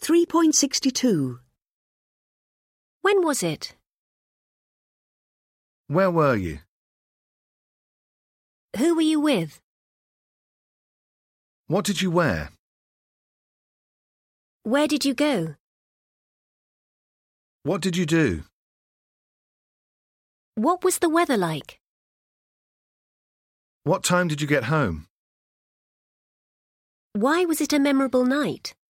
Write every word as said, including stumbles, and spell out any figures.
three point six two. When was it? Where were you? Who were you with? What did you wear? Where did you go? What did you do? What was the weather like? What time did you get home? Why was it a memorable night?